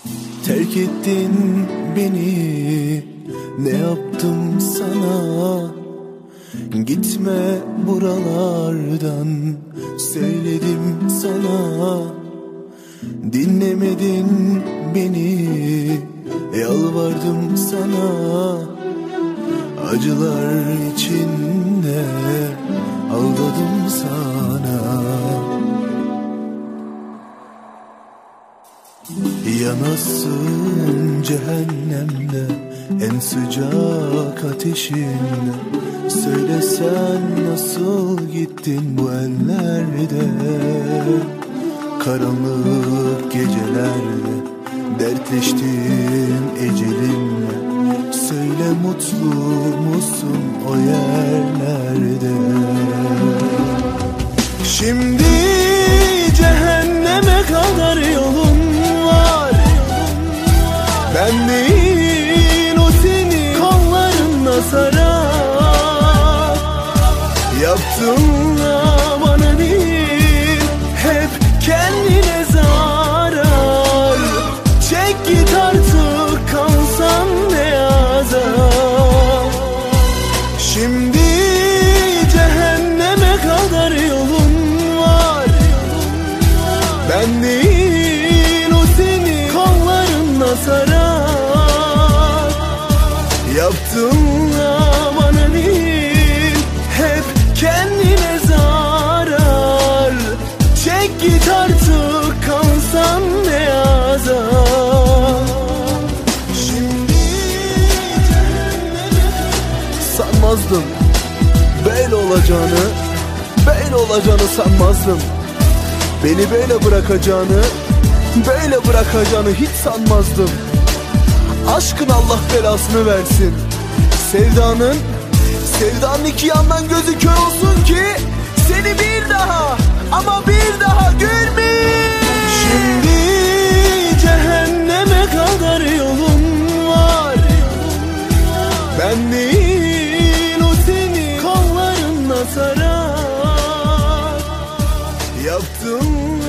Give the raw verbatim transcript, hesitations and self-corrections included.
Terk ettin beni, ne yaptım sana? Gitme buralardan, söyledim sana. Dinlemedin beni, yalvardım sana. Acılar içinde ağladım sana. Yanasın cehennemde, en sıcak ateşinde. Söylesen nasıl gittin bu ellerde? Karanlık gecelerde dertleştim ecelimle. Söyle mutlu musun o yerlerde? Şimdi cehenneme kadar yolun var. Ben değil o seni kollarınla sarar. Yaptığınla bana değil, hep kendine zarar. Çek git artık, kalsan ne yazar? Şimdi cehenneme kadar yolun var. Ben değil o seni kollarınla sarar. Yaptığınla bana değil, hep kendine zarar. Çek git artık, kalsan ne yazar? Şimdi sanmazdım böyle olacağını, böyle olacağını sanmazdım. Beni böyle bırakacağını, böyle bırakacağını hiç sanmazdım. Aşkın Allah belasını versin. Sevdanın, sevdanın iki yandan gözü kör olsun ki seni bir daha, ama bir daha görmeyeyim. Şimdi cehenneme kadar yolun var. Ben değil o seni kollarınla sarar. Yaptım